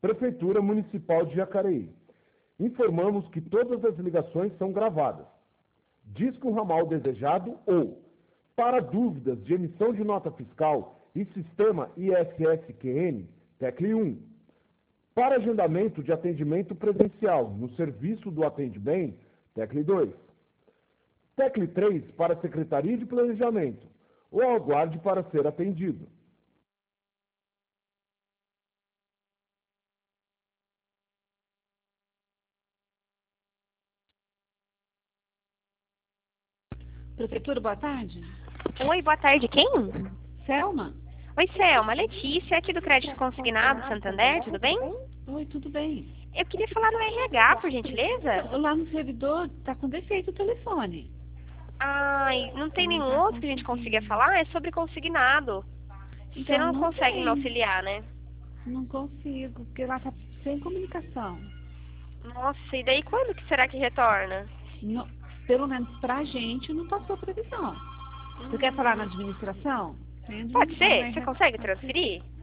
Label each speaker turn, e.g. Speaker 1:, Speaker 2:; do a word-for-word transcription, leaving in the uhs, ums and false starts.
Speaker 1: Prefeitura Municipal de Jacareí. Informamos que todas as ligações são gravadas. Disque um ramal desejado ou, para dúvidas de emissão de nota fiscal e sistema I S S Q N, tecle um. Para agendamento de atendimento presencial no serviço do Atende Bem, tecle dois. Tecle três para Secretaria de Planejamento, ou aguarde para ser atendido.
Speaker 2: Prefeitura, boa tarde.
Speaker 3: Oi, boa tarde. Quem?
Speaker 2: Selma?
Speaker 3: Oi, Selma. Letícia, aqui do Crédito Consignado Santander, tudo bem?
Speaker 2: Oi, tudo bem.
Speaker 3: Eu queria falar no R H, por gentileza.
Speaker 2: Lá no servidor tá com defeito o telefone.
Speaker 3: Ai, não tem nenhum outro que a gente consiga falar? É sobre consignado. Você
Speaker 2: Então,
Speaker 3: não,
Speaker 2: não
Speaker 3: consegue
Speaker 2: tem.
Speaker 3: me auxiliar, né?
Speaker 2: Não consigo, porque lá tá sem comunicação.
Speaker 3: Nossa, e daí quando que será que retorna?
Speaker 2: Não, pelo menos pra gente não passou previsão. Você quer falar na administração?
Speaker 3: Pode ser? Você consegue transferir?